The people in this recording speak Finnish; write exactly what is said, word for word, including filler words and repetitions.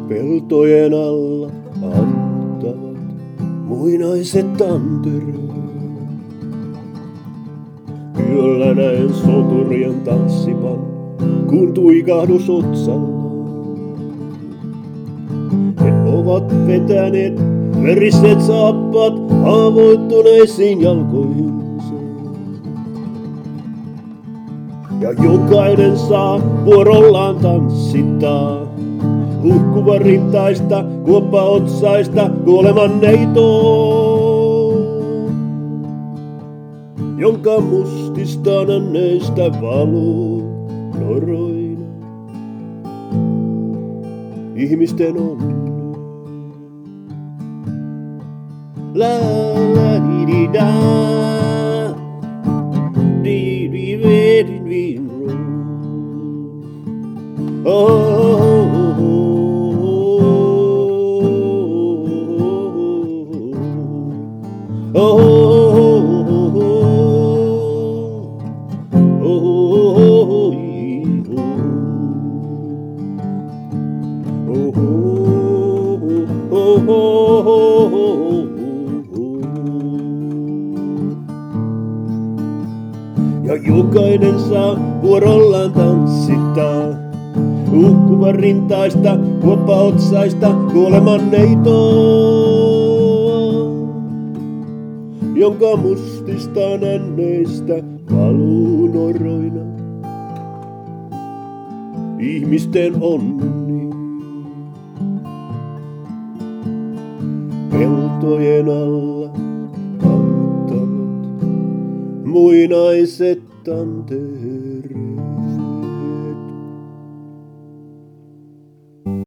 Peltojen alla antavat muinaiset tantereet. Yöllä näen soturien tanssivan, kun tuikahdus otsalla. He ovat vetäneet veriset saappaat haavoittuneisiin jalkoihinsa. Ja jokainen saa vuorollaan tanssittaa uhkuva rintaista, kuoppaotsaista kuoleman neitoa, jonka mustista nänneistä valuu noroina ihmisten onni. La la di di da, di di ve di di ro. Oh, oh, oh, oh, oh, oh. Ja jokainen saa vuorollaan tanssittaa uhkuvan rintaista, kuoppaotsaista kuoleman neitoa, jonka mustista nänneistä valuu noroina ihmisten onni. Peltojen alla kantavat muinaiset tantereet.